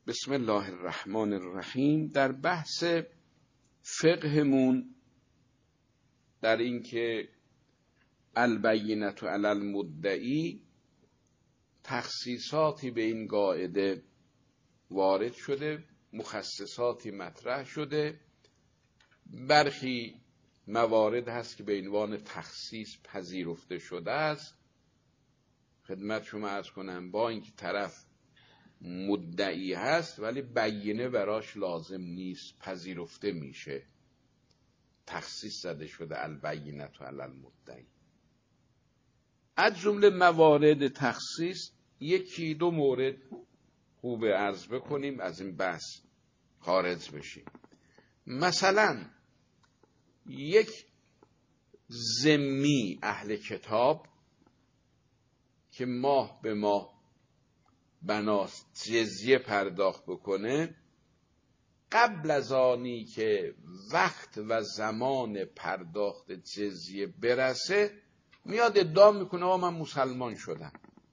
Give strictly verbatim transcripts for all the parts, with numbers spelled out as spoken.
بسم الله الرحمن الرحیم. در بحث فقهمون در این که البینة علی المدعی تخصیصاتی به این قاعده وارد شده، مخصصاتی مطرح شده. برخی موارد هست که به عنوان تخصیص پذیرفته شده است. خدمت شما عرض کنم با اینکه طرف مدعی هست ولی بینه براش لازم نیست، پذیرفته میشه، تخصیص زده شده البینة علی المدعی. از جمله موارد تخصیص یکی دو مورد خوب عرض بکنیم، از این بحث خارج بشیم. مثلا یک ذمی اهل کتاب که ماه به ماه بناست جزیه پرداخت بکنه، قبل از آنی که وقت و زمان پرداخت جزیه برسه میاد ادعا میکنه آقا من مسلمان شدم،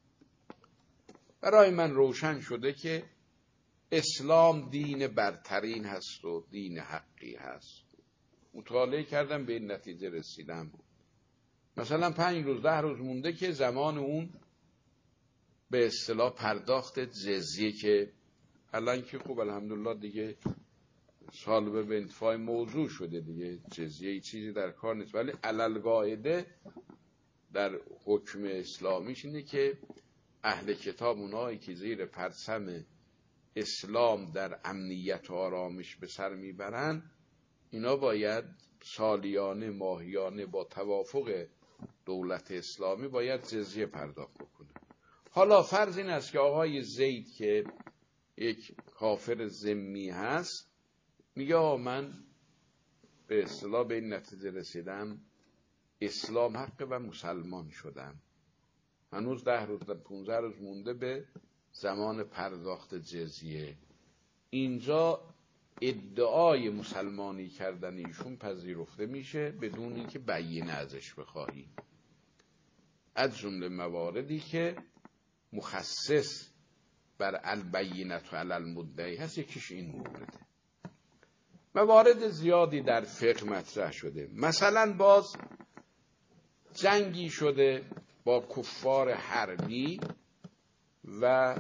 برای من روشن شده که اسلام دین برترین هست و دین حقی هست. مطالعه کردم به این نتیجه رسیدم. مثلا پنج روز ده روز مونده که زمان اون به اصطلاح پرداخت جزیه، که الان که خوب الحمدلله دیگه سال به انتفاع موضوع شده دیگه، جزیه چیزی در کار نیست، ولی علل قاعده در حکم اسلامیش اینه که اهل کتاب، اونایی که زیر پرچم اسلام در امنیت و آرامش به سر میبرن، اینا باید سالیانه ماهیانه با توافق دولت اسلامی باید جزیه پرداخت بکنه. حالا فرض این است که آقای زید که یک کافر ذمی هست میگه آقا من به اصطلاح به این نتیجه رسیدم اسلام حق و مسلمان شدم، هنوز ده روز در پونزده روز مونده به زمان پرداخت جزیه. اینجا ادعای مسلمانی کردن ایشون پذیرفته میشه بدون اینکه بینه ازش بخواهی. از جمله مواردی که مخصص بر البینة علی المدعی هست یکیش این مورده. موارد زیادی در فقه مطرح شده. مثلا باز جنگی شده با کفار حربی و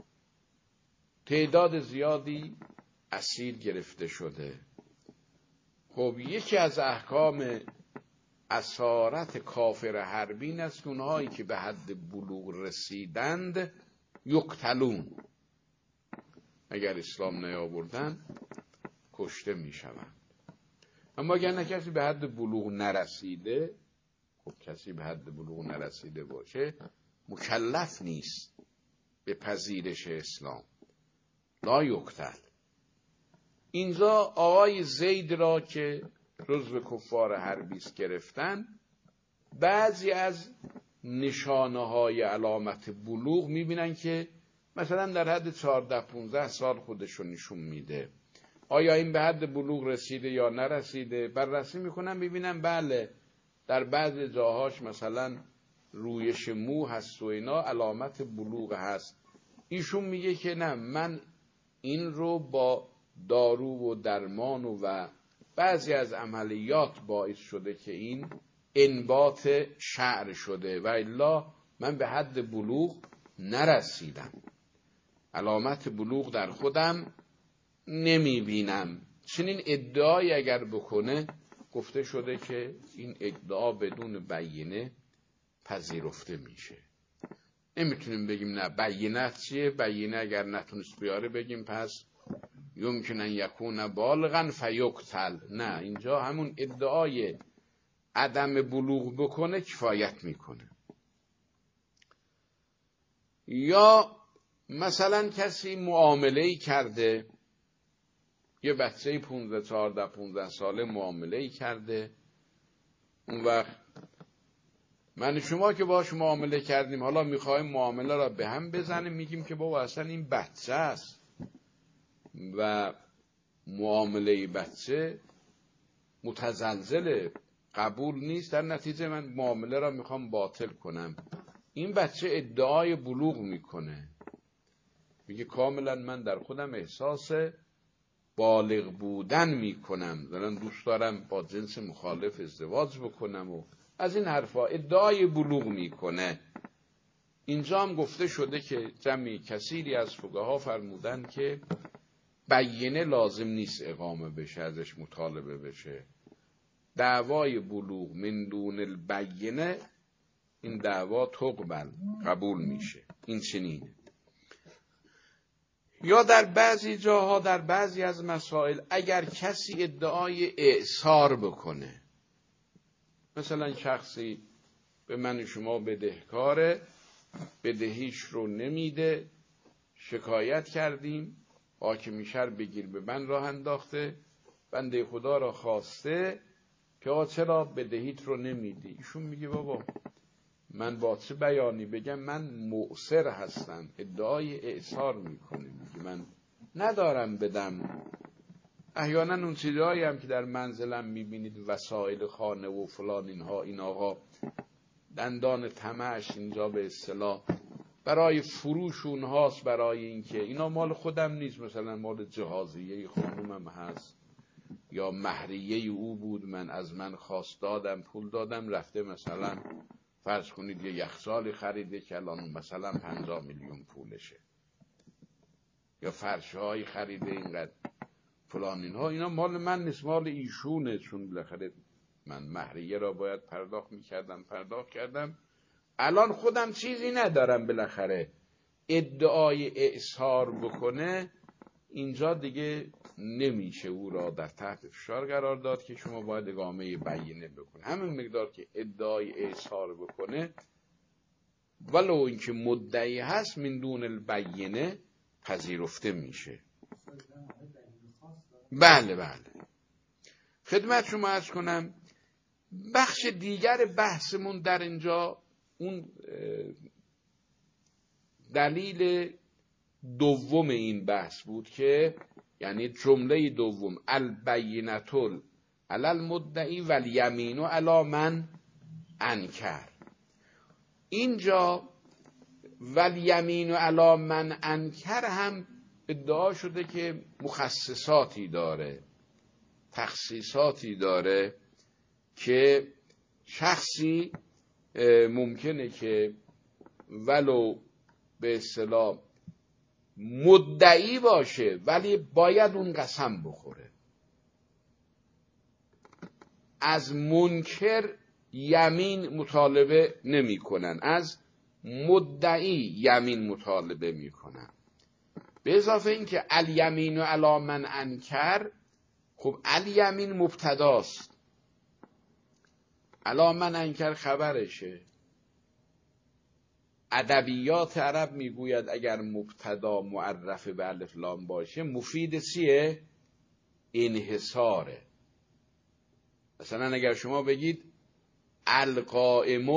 تعداد زیادی اسیر گرفته شده. خب یکی از احکام اسارت کافر حربی این است که اونهایی که به حد بلوغ رسیدند یقتلون، اگر اسلام نیاوردن کشته می شوند. اما اگر نه کسی به حد بلوغ نرسیده، خب کسی به حد بلوغ نرسیده باشه مکلف نیست به پذیرش اسلام، لا یقتل. اینجا آقای زید را که جزو کفار حربی است گرفتن، بعضی از نشانه های علامت بلوغ میبینن که مثلا در حد چهارده پونزده سال خودشو نشون میده. آیا این به حد بلوغ رسیده یا نرسیده بررسی میکنن، ببینن بله در بعض جاهاش مثلا رویش مو هست و اینا علامت بلوغ هست. ایشون میگه که نه، من این رو با دارو و درمان و, و بعضی از عملیات باعث شده که این انبات شعر شده و الا من به حد بلوغ نرسیدم، علامت بلوغ در خودم نمی بینم. چنین ادعایی اگر بکنه گفته شده که این ادعا بدون بینه پذیرفته میشه. نمیتونیم بگیم نه بینه چیه، بینه اگر نتونست بیاره بگیم پس یمکن ان یکون بالغا فیقتل. نه، اینجا همون ادعای عدم بلوغ بکنه کفایت میکنه. یا مثلا کسی معامله‌ای کرده، یه بچه پونزده چهارده پونزده ساله معامله‌ای کرده، اون وقت من شما که باش معامله کردیم حالا میخوایم معامله را به هم بزنیم، میگیم که بابا اصلا این بچه است و معامله بچه متزلزل قبول نیست، در نتیجه من معامله را میخوام باطل کنم. این بچه ادعای بلوغ میکنه. میگه کاملا من در خودم احساس بالغ بودن میکنم، دارم دوست دارم با جنس مخالف ازدواج بکنم و از این حرفا، ادعای بلوغ میکنه. اینجا هم گفته شده که جمعی کثیری از فقها فرمودن که بیینه لازم نیست اقامه بشه، ازش مطالبه بشه. دعوای بلوغ من دون البینه، این دعوا تقبل، قبول میشه. این چنینه. یا در بعضی جاها، در بعضی از مسائل، اگر کسی ادعای اعصار بکنه، مثلا شخصی به من شما بدهکاره، بدهیش رو نمیده، شکایت کردیم، حاکم شهر بگیر به من راه انداخته، بنده خدا را خواسته که آقا چرا بدهیت رو نمیدی؟ ایشون میگه بابا من با چه بیانی بگم، من مؤثر هستم، ادعای اعصار میکنه، میگه من ندارم بدم. احیانا اون چیزهایی هم که در منزلم میبینید، وسایل خانه و فلان اینها، این آقا دندان طمعش اینجا به اصطلاح برای فروش اونهاست، برای اینکه اینا مال خودم نیست، مثلا مال جهازیه خانومم هست یا مهریه او بود، من از من خواست دادم، پول دادم، رفته مثلا فرض کنید یه یخچالی خریده که الان مثلا پنجاه میلیون پولشه، یا فرشهایی خریده اینقدر فلان اینها، اینا مال من نیست، مال ایشونه، چون بالاخره من مهریه را باید پرداخت میکردم، پرداخت کردم، الان خودم چیزی ندارم. بالاخره ادعای اعصار بکنه، اینجا دیگه نمیشه او را در تحت فشار قرار داد که شما باید اقامه بیینه بکنه. همین مقدار که ادعای اعصار بکنه، ولو اینکه مدعی هست، من دون البینه پذیرفته میشه. بله بله. خدمت شما عرض کنم، بخش دیگر بحثمون در اینجا اون دلیل دوم این بحث بود که یعنی جمله دوم، البینة علی المدعی و الیمین علی من انکر. اینجا و الیمین علی من انکر هم ادعا شده که مخصصاتی داره، تخصیصاتی داره، که شخصی ممکنه که ولو به اصطلاح مدعی باشه ولی باید اون قسم بخوره. از منکر یمین مطالبه نمی کنن، از مدعی یمین مطالبه می کنن. به اضافه این که الیمین علی من انکر، خب الیمین مبتداست، علی من انکر خبرشه. ادبیات عرب میگوید اگر مبتدا معرف به الف لام باشه مفید چیه؟ انحصاره. مثلا اگر شما بگید القائم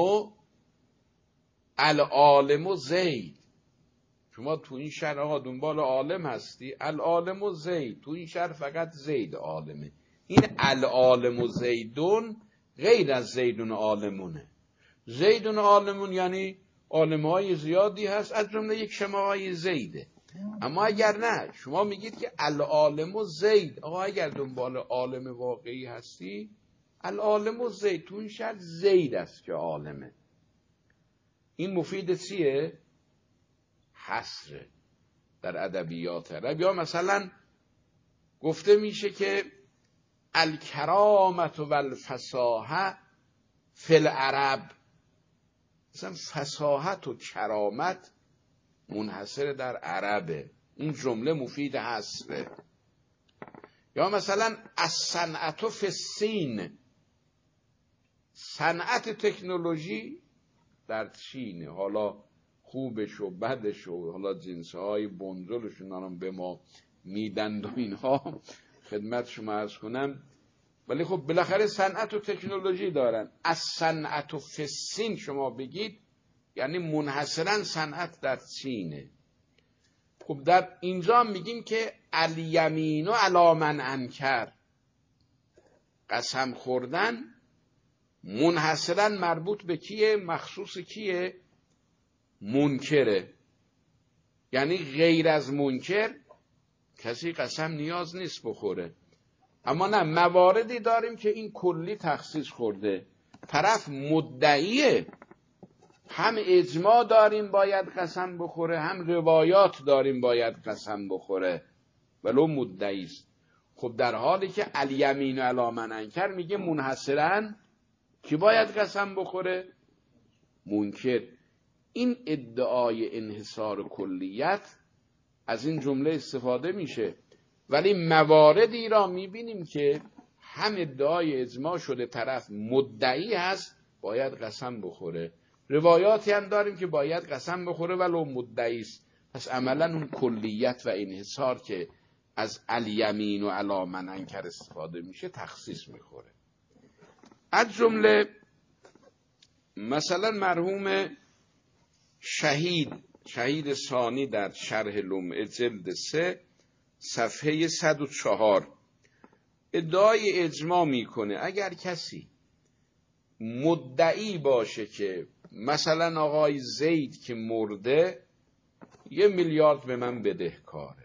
العالم زید، شما تو این شهر آقا دنبال عالم هستی، العالم زید، تو این شهر فقط زید عالمه. این العالم زیدون غیر از زیدون عالمونه. زیدون عالمون یعنی عالم‌های زیادی هست، از جمله یک شماهای زیده. اما اگر نه، شما میگید که العالم زید، آقا اگر دنبال عالم واقعی هستی، العالم زید، تو این شرط زید است که عالمه. این مفید چیه؟ حصره در ادبیات عرب. یا مثلا گفته میشه که الکرامت و الفصاحه فی العرب، مثلا فصاحت و کرامت منحصر در عربه، این جمله مفید حصره. یا مثلا الصنعة فی الصین، صنعت تکنولوژی در چینه، حالا خوبش و بدش و حالا جنسهای بنزلشون هم به ما میدند و اینها، خدمت شما عرض کنم، ولی خب بالاخره صنعت و تکنولوژی دارن. از صنعت و فسین شما بگید یعنی منحصرا صنعت در چینه. خب در اینجا میگیم که الیمین و علی من انکر، قسم خوردن منحصرا مربوط به کیه؟ مخصوص کیه؟ منکره. یعنی غیر از منکر کسی قسم نیاز نیست بخوره. اما نه، مواردی داریم که این کلی تخصیص خورده، طرف مدعیه، هم اجماع داریم باید قسم بخوره، هم روایات داریم باید قسم بخوره ولو مدعی است. خب در حالی که الیمین علی من انکر میگه منحصراً کی باید قسم بخوره؟ منکر. این ادعای انحصار کلیت از این جمله استفاده میشه، ولی مواردی را میبینیم که هم ادعای اجماع شده طرف مدعی هست باید قسم بخوره، روایاتی هم داریم که باید قسم بخوره ولو مدعی است. پس عملا اون کلیت و انحصار که از الیمین و علی من انکر استفاده میشه تخصیص میخوره. از جمله مثلا مرحوم شهید شهید ثانی در شرح لمعه جلد سه صفحه صد و چهار ادعای اجماع میکنه اگر کسی مدعی باشه که مثلا آقای زید که مرده یه میلیارد به من بدهکاره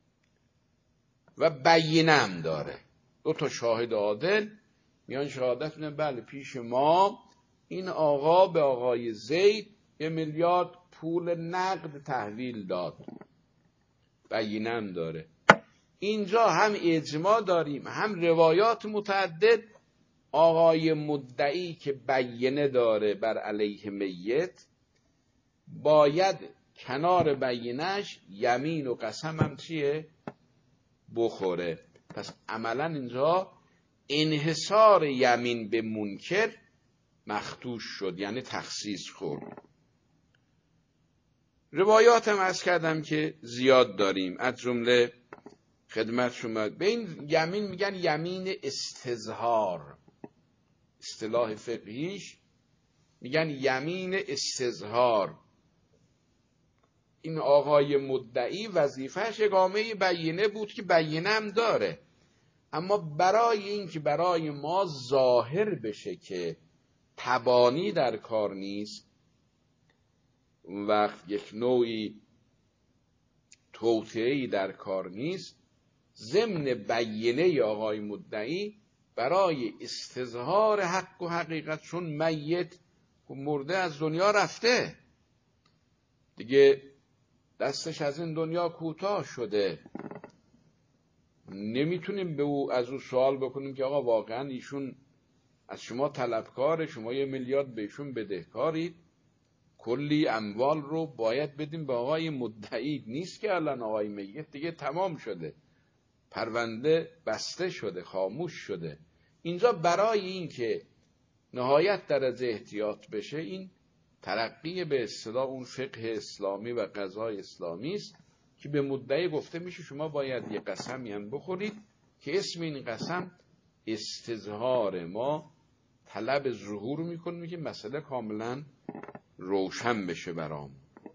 و بینم داره، دو تا شاهد عادل میان شهادت میدن بله پیش ما این آقا به آقای زید یه میلیارد پول نقد تحویل داد، بینم داره. اینجا هم اجماع داریم هم روایات متعدد. آقای مدعی که بینه داره بر علیه میت باید کنار بینش یمین و قسم هم چیه؟ بخوره. پس عملا اینجا انحصار یمین به منکر مخدوش شد، یعنی تخصیص خورد. روایات هم عرض کردم که زیاد داریم، از جمله خدمت شما به این یمین میگن یمین استظهار، اصطلاح فقهیش میگن یمین استظهار. این آقای مدعی وظیفهش اقامه بینه بود که بینه هم داره، اما برای این که برای ما ظاهر بشه که تبانی در کار نیست، وقت یک نوعی توطئه‌ای در کار نیست، ضمن بینه آقای مدعی برای استظهار حق و حقیقت، چون میت مرده از دنیا رفته دیگه، دستش از این دنیا کوتاه شده، نمیتونیم به او از او سوال بکنیم که آقا واقعا ایشون از شما طلبکاره، شما یه میلیارد بهشون بدهکارید، کلی اموال رو باید بدیم به آقای مدعی. نیست که الان آقای میت دیگه تمام شده، پرونده بسته شده، خاموش شده. اینجا برای این که نهایت درجه احتیاط بشه، این ترقی به اصطلاح اون فقه اسلامی و قضای اسلامی است که به مدعی گفته میشه شما باید یه قسمی هم بخورید که اسم این قسم استظهار، ما طلب ظهور میکنیم که مسئله کاملا روشن بشه برام.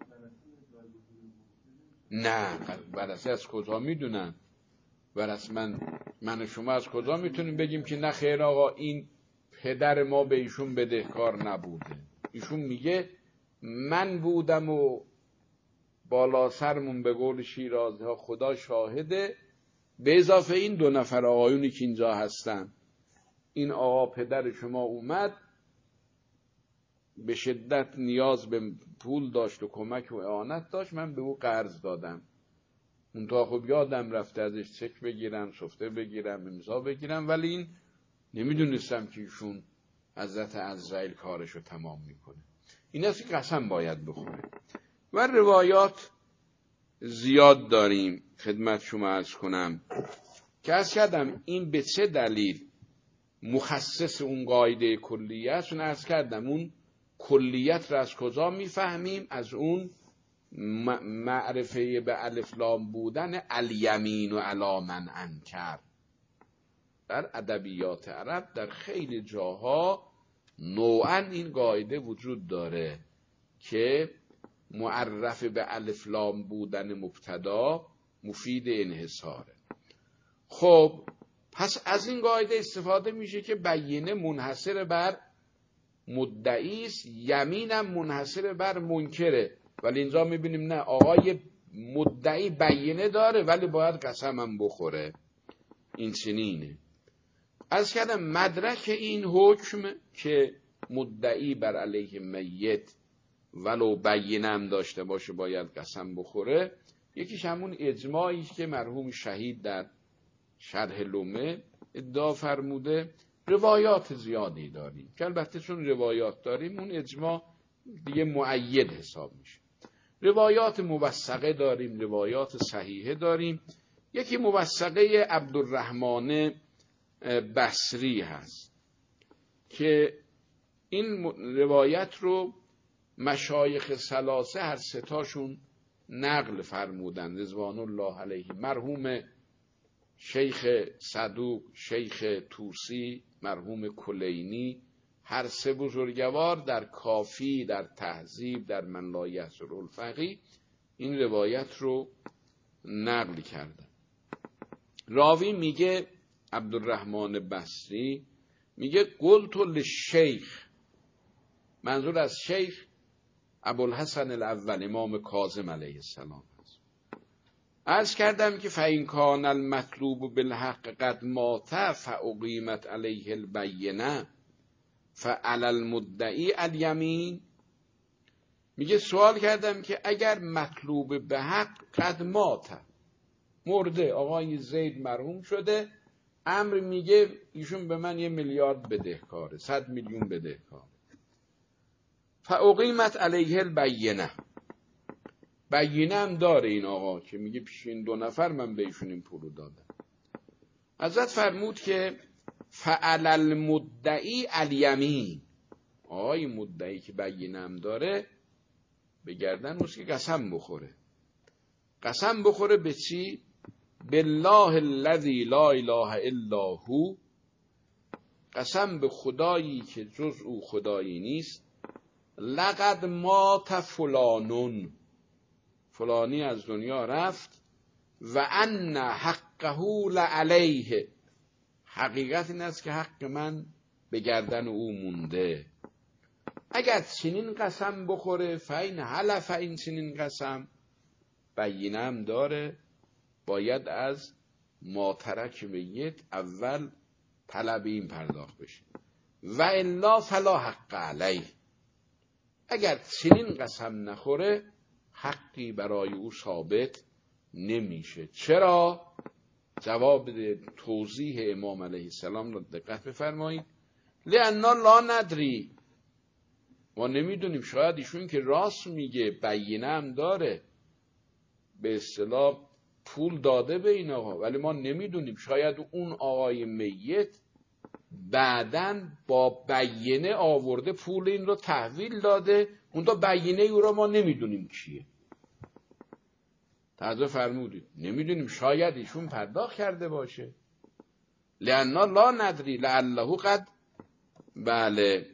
نه ورثه از کجا میدونن؟ ورثه من من و شما از کجا میتونیم بگیم که نه خیر آقا این پدر ما به ایشون بدهکار نبوده؟ ایشون میگه من بودم و بالا سرمون به قول شیرازی ها خدا شاهده، به اضافه این دو نفر آقایونی که اینجا هستن، این آقا پدر شما اومد به شدت نیاز به پول داشت و کمک و اعانت داشت، من به او قرض دادم، منتها خب یادم رفته ازش چک بگیرم، سفته بگیرم، امضا بگیرم، ولی این نمیدونستم که ایشون حضرت عزرائیل کارشو تمام میکنه. این است که قسم باید بخوره. و روایات زیاد داریم، خدمت شما عرض کنم که عرض کردم این به چه دلیل مخصص اون قاعده کلیه است. عرض کردم اون کلیت را از کجا میفهمیم؟ از اون معرفه به الف لام بودن الیمین و علی من انکر. در ادبیات عرب در خیلی جاها نوعا این قاعده وجود داره که معرفه به الف لام بودن مبتدا مفید انحصاره. خب پس از این قاعده استفاده میشه که بینه منحصر بر مدعی است، یمینم منحصر بر منکره. ولی اینجا میبینیم نه، آقای مدعی بینه داره ولی باید قسم هم بخوره. این چنینه. از کردم مدرک این حکم که مدعی بر علیه میت ولو بینه هم داشته باشه باید قسم بخوره، یکیش همون اجماعی که مرحوم شهید در شرح لومه ادعا فرموده. روایات زیادی داریم که البته چون روایات داریم اون اجماع دیگه مؤید حساب میشه. روایات موثقه داریم، روایات صحیحه داریم. یکی موثقه عبدالرحمن بصری هست که این روایت رو مشایخ ثلاثه هر ستاشون نقل فرمودن رضوان الله علیه، مرحوم شیخ صدوق، شیخ طوسی، مرحوم کلینی، هر سه بزرگوار در کافی، در تهذیب، در من لا یحصر الفقیه این روایت رو نقل کردن. راوی میگه عبدالرحمن بصری میگه قلت للشیخ، منظور از شیخ ابوالحسن الاول امام کاظم علیه السلام است، عرض کردم که فإن کان المطلوب بالحق قد مات فاقیمت علیه البینه فعلی المدعی الیمین. میگه سوال کردم که اگر مطلوب به حق قد مات، مرده، آقای زید مرحوم شده، امر میگه ایشون به من یه میلیارد بدهکاره، صد میلیون بدهکاره، فاقیمت علیه البینه، بینه هم داره این آقا که میگه پیش این دو نفر من به ایشون این پولو دادم. حضرت فرمود که فعلی المدعی الیمین، آقای مدعی که بینه هم داره به گردن موست که قسم بخوره. قسم بخوره به چی؟ بالله الذی لا اله الا هو، قسم به خدایی که جز او خدایی نیست، لقد مات فلانون، فلانی از دنیا رفت، و ان حقه لعلیه، حقیقت این است که حق من به گردن او مونده. اگر چنین قسم بخوره فین حلف این چنین قسم، بینه هم داره، باید از ماترک میت اول طلب این پرداخت بشه، و الا فلا حق علیه، اگر چنین قسم نخوره حقی برای او ثابت نمیشه. چرا؟ جواب توضیح امام علیه السلام رو دقت بفرمایید. لأننا لا ندری، ما نمیدونیم، شاید ایشون که راست میگه بینه هم داره، به اصطلاح پول داده به این آقا، ولی ما نمیدونیم، شاید اون آقای میت بعدن با بینه آورده پول این رو تحویل داده، اون تا بینه او رو ما نمیدونیم کیه. توجه فرمودید؟ نمیدونیم، شاید ایشون پرداخت کرده باشه. لأننا لا ندری لعله قد، بله،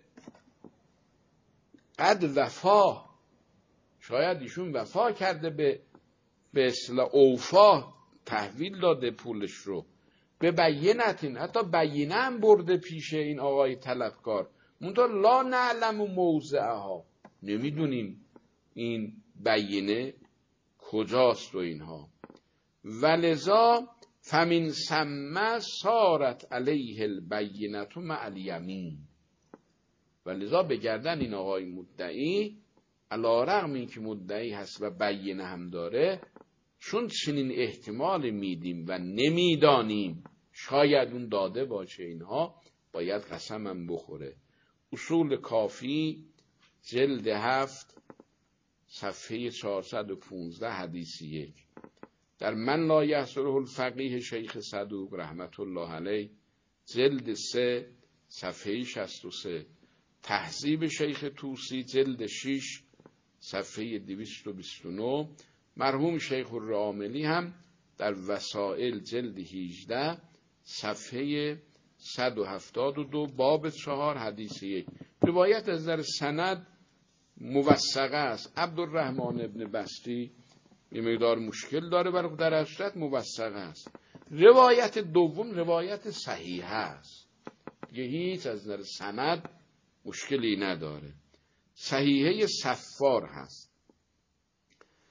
قد وفا، شاید ایشون وفا کرده، به به اصطلاح اوفا تحویل داده پولش رو، به بینتین، حتی بینه هم برده پیش این آقای طلبکار، منتها لا نعلم موضعها، نمیدونیم این بینه کجاست و اینها. ولذا فمن ثم صارت علیه البینه مع الیمین، ولذا بگردن این آقای مدعی علی رغم این که مدعی هست و بینه هم داره، چون چنین احتمال میدیم و نمیدانیم شاید اون داده باشه اینها، باید قسم هم بخوره. اصول کافی جلد هفت صفحه چهارصد و پانزده حدیث یک. در من لا یحصره الفقیه شیخ صدوق رحمت الله علیه جلد سه صفحه شصت و سه. تهذیب شیخ طوسی جلد شش صفحه دویست و بیست و نه. مرحوم شیخ الراملی هم در وسائل جلد هجده صفحه صد و هفتاد و دو باب چهار حدیث یک. روایت از در سند موثقه است. عبدالرحمن ابن بصری یه مقدار مشکل داره، برای در اصل موثقه است. روایت دوم روایت صحیحه است، دیگه هیچ از در سند مشکلی نداره. صحیحه صفار هست.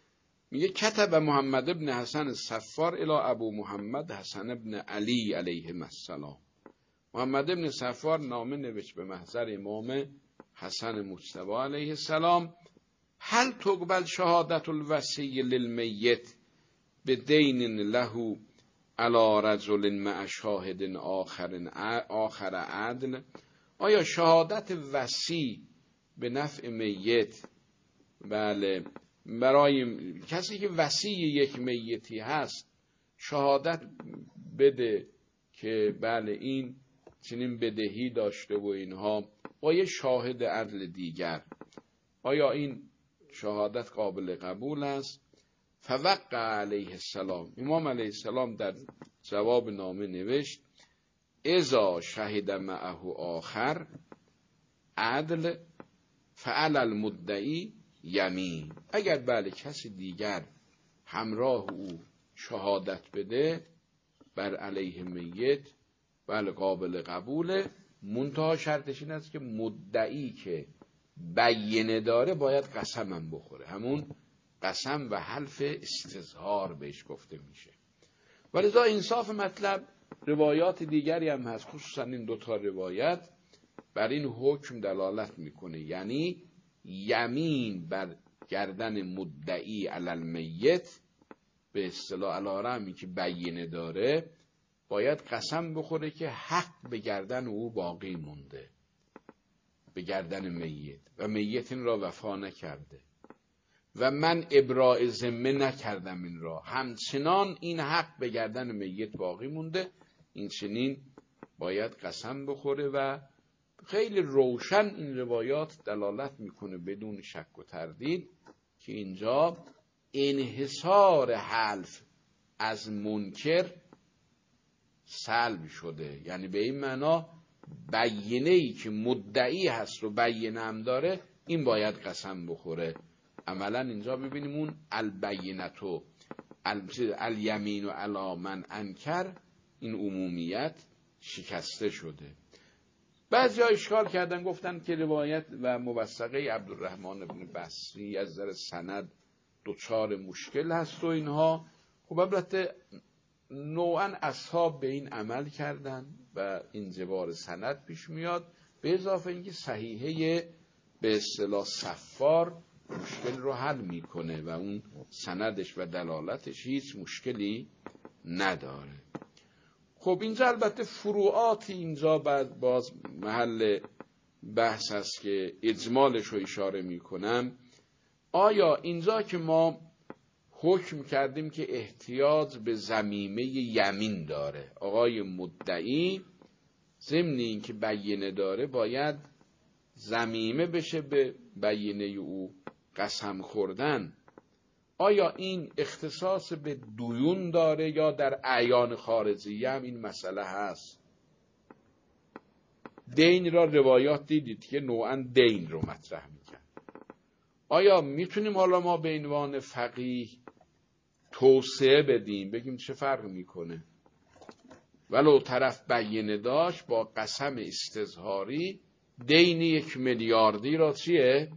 میگه کتب محمد ابن حسن صفار الی ابو محمد حسن ابن علی علیه السلام. محمد ابن صفار نامه نوشت به محضر امام حسن مجتبی علیه السلام: هل تقبل شهادت الوصی للمیت به دین له علی رجل مع شاهد آخر آخر عدل؟ آیا شهادت وصی به نفع میت، بله، برای کسی که وصی یک میتی هست شهادت بده که بله این چنین بدهی داشته و اینها، با یه شاهد عدل دیگر، آیا این شهادت قابل قبول است؟ فوقع علیه السلام. امام علیه السلام در جواب نامه نوشت: اذا شهد معه آخر عدل فعل المدعی یمین. اگر بله کسی دیگر همراه او شهادت بده بر علیه میت، بله قابل قبوله، منتها شرطش این است که مدعی که بینه داره باید قسم هم بخوره، همون قسم و حلف استظهار بهش گفته میشه. ولذا انصاف مطلب روایات دیگری هم هست، خصوصا این دوتا روایت بر این حکم دلالت میکنه، یعنی یمین بر گردن مدعی علی المیت، به اصطلاح علارمی که بینه داره، باید قسم بخوره که حق به گردن او باقی مونده، به گردن میت، و میت این را وفا نکرده و من ابراء ذمه نکردم این را، همچنان این حق به گردن میت باقی مونده. این چنین باید قسم بخوره و خیلی روشن این روایات دلالت میکنه بدون شک و تردید که اینجا انحصار حلف از منکر سلب شده، یعنی به این معنا بینه‌ای که مدعی هست و بینه هم داره این باید قسم بخوره. عملا اینجا ببینیم اون البینتو الیمین و علی من انکر، این عمومیت شکسته شده. بعضی ها اشکال کردن، گفتن که روایت و موثقه عبدالرحمن بن بصری از نظر سند دوچار مشکل هست و اینها. خب البته نوعا اصحاب به این عمل کردن و انجبار سند پیش میاد، به اضافه اینکه صحیحه به اصطلاح صفار مشکل رو حل میکنه و اون سندش و دلالتش هیچ مشکلی نداره. خب اینجا البته فروعات اینجا بعد باز محل بحث است که اجمالش رو اشاره میکنم. آیا اینجا که ما حکم کردیم که احتیاج به ضمیمه یمین داره، آقای مدعی ضمن این که بینه داره باید ضمیمه بشه به بینه او قسم خوردن، آیا این اختصاص به دیون داره یا در اعیان خارجیه هم این مسئله هست؟ دین را روایات دیدید که نوعا دین رو مطرح میکرد. آیا میتونیم حالا ما به عنوان فقیه توسعه بدیم بگیم چه فرق میکنه؟ ولو طرف بینه داشت با قسم استظهاری دین یک میلیاردی را چیه؟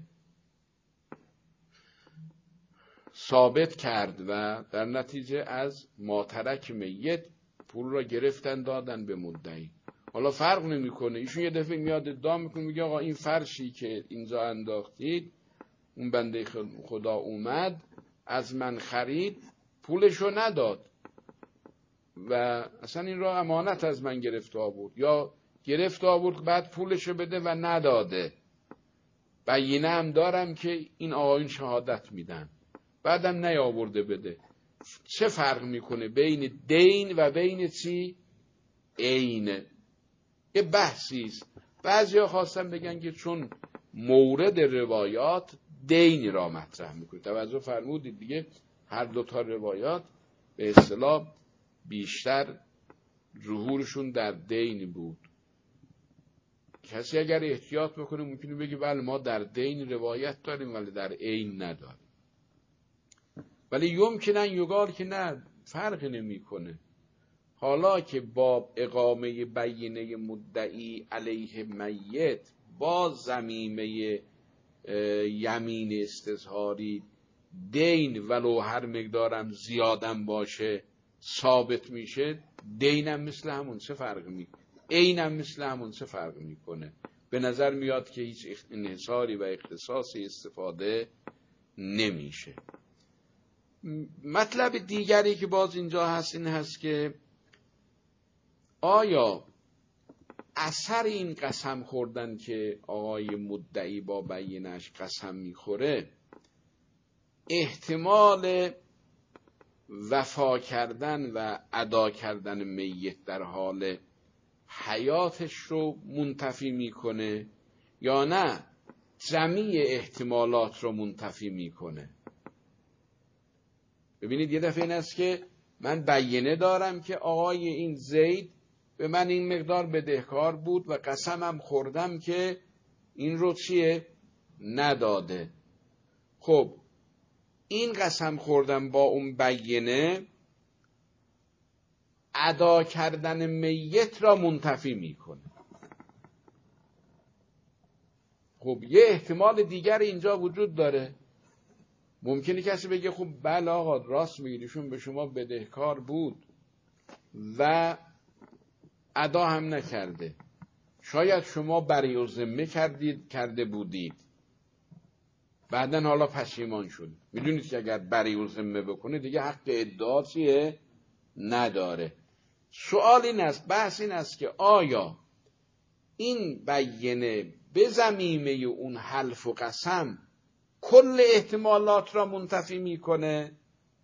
ثابت کرد و در نتیجه از ماترک میت پول را گرفتن دادن به مدعی. حالا فرق نمیکنه، ایشون یه دفعه میاد ادعا میکنه میگه آقا این فرشی که اینجا انداختید اون بنده خدا اومد از من خرید پولشو نداد و اصلا این را امانت از من گرفت آورد، یا گرفت آورد بعد پولشو بده و نداده، بینه هم دارم که این آقایون شهادت میدن بعدم نیاورده بده. چه فرق میکنه بین دین و بین چی؟ عین. یه بحثی است. بعضیا خواستن بگن که چون مورد روایات دین را مطرح میکنه، توجه فرمودید دیگه، هر دو تا روایات به اصطلاح بیشتر ظهورشون در دین بود. کسی اگر احتیاط بکنه ممکنه بگه بله ما در دین روایت داریم ولی در عین نداریم. ولی یمکنن یقال که نه، فرق نمیکنه. حالا که با اقامه بینه مدعی علیه میت با ضمیمه یمین استظهاری دین ولو هر مقدارم زیادم باشه ثابت میشه، دینم مثل همون چه فرق میکنه، اینم مثل همون چه فرق میکنه. به نظر میاد که هیچ انحصاری و اختصاصی استفاده نمیشه. مطلب دیگری که باز اینجا هست این هست که آیا اثر این قسم خوردن که آقای مدعی با بینش قسم میخوره احتمال وفا کردن و ادا کردن میت در حال حیاتش رو منتفی میکنه یا نه جمیع احتمالات رو منتفی میکنه؟ ببینید یه دفعه این است که من بینه دارم که آقای این زید به من این مقدار بدهکار بود و قسمم خوردم که این رو چیه؟ نداده. خب این قسم خوردم با اون بینه ادا کردن میت را منتفی میکنه. خب یه احتمال دیگر اینجا وجود داره. ممکنه کسی بگه خب بله آقا راست میگید، ایشون به شما بدهکار بود و ادا هم نکرده، شاید شما بری و ذمه کردید کرده بودید بعدن حالا پشیمان شد. میدونید که اگر بری و ذمه بکنه دیگه حق ادعا چیه؟ نداره. سوال این است، بحث این است که آیا این بینه به ضمیمه اون حلف و قسم کل احتمالات را منتفی میکنه،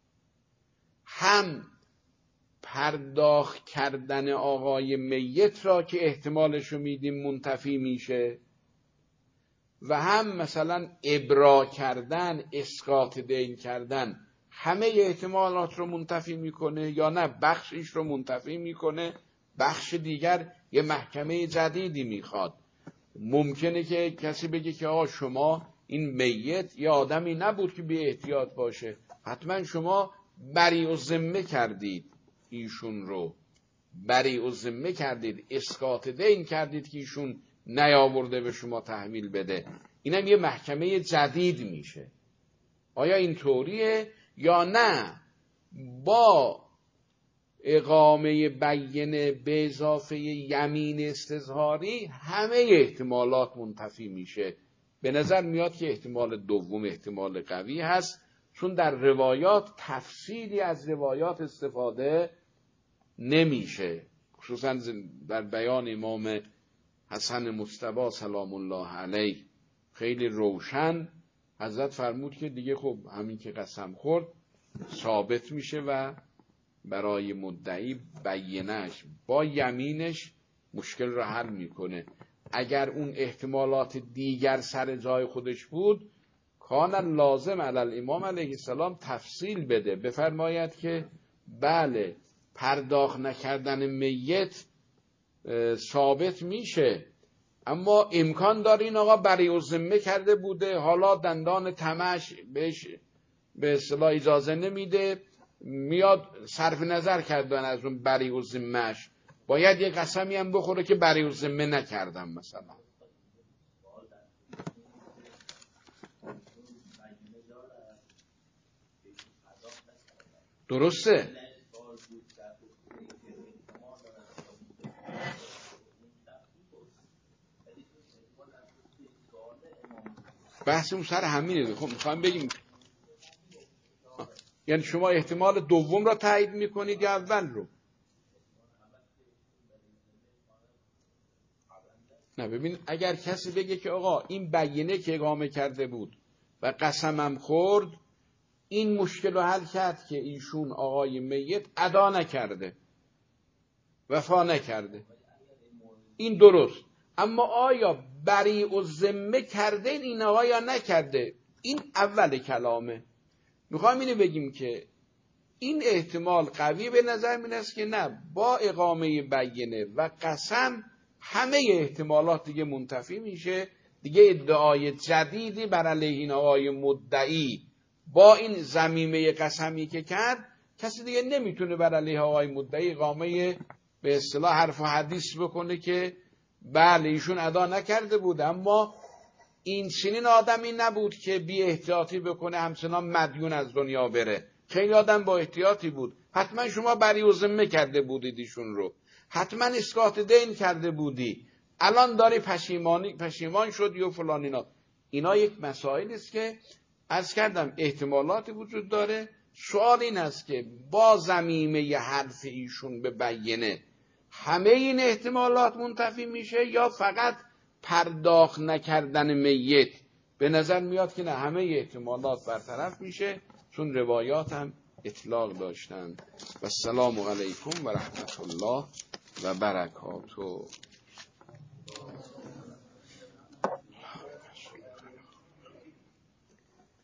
هم پرداخت کردن آقای میت را که احتمالش رو میدیم منتفی میشه، و هم مثلا ابرا کردن، اسقاط دین کردن همه احتمالات رو منتفی میکنه یا نه بخشش رو منتفی میکنه، بخش دیگر یه محکمه جدیدی میخواد. ممکنه که کسی بگه که آقا شما این میت یه آدمی نبود که بی احتیاط باشه، حتما شما بری و ذمه کردید، ایشون رو بری و ذمه کردید، اسقاط دین کردید که ایشون نیاورده به شما تحویل بده. اینم یه محکمه جدید میشه. آیا این طوریه یا نه با اقامه بینه به اضافه یمین استظهاری همه احتمالات منتفی میشه؟ به نظر میاد که احتمال دوم احتمال قوی هست، چون در روایات تفصیلی از روایات استفاده نمیشه. خصوصا در بیان امام حسن مجتبی سلام الله علیه خیلی روشن حضرت فرمود که دیگه خب همین که قسم خورد ثابت میشه و برای مدعی بینش با یمینش مشکل را حل میکنه. اگر اون احتمالات دیگر سر جای خودش بود کان لازم علی الامام علیه السلام تفصیل بده، بفرماید که بله پرداخت نکردن میت ثابت میشه، اما امکان داره این آقا بری و ذمه کرده بوده، حالا دندان طمعش بهش به اصطلاح اجازه نمیده، میاد صرف نظر کردن از اون بری و ذمهش، باید یه قسمی هم بخوره که بری و ذمه نکردم مثلا. درسته؟ بحثمون سر همینه. خب میخوایم بگیم یعنی شما احتمال دوم را تایید میکنید یا اول رو؟ نه ببین، اگر کسی بگه که آقا این بینه که اقامه کرده بود و قسمم خورد، این مشکل رو حل کرد که ایشون آقای میت ادا نکرده، وفا نکرده، این درست. اما آیا بری و ذمه کرده این آقا یا نکرده؟ این اول کلامه. میخوایم اینو بگیم که این احتمال قوی به نظر من است که نه، با اقامه بینه و قسم همه احتمالات دیگه منتفی میشه، دیگه ادعای جدیدی بر علیه این آقای مدعی با این ضمیمه قسمی که کرد کسی دیگه نمیتونه بر علیه آقای مدعی اقامه به اصطلاح حرف و حدیث بکنه که بله ایشون ادا نکرده بود، اما این چنین آدمی نبود که بی احتیاطی بکنه همچنان مدیون از دنیا بره. خیلی آدم با احتیاطی بود. حتما شما بری و ذمه کرده بودید ایشون رو، حتما اسقاط دین کرده بودی، الان داری پشیمانی پشیمان شدی و فلان اینا. اینا یک مسائلی است که عرض کردم احتمالاتی وجود داره. سوال این است که با ضمیمه ی حرف ایشون به بینه همه این احتمالات منتفی میشه یا فقط پرداخت نکردن میت؟ به نظر میاد که نه، همه احتمالات برطرف میشه، چون روایات هم اطلاق داشتن. و السلام علیکم و رحمت الله و برکاته.